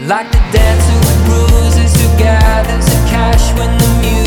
Like the dancer with bruises who gathers the cash when the music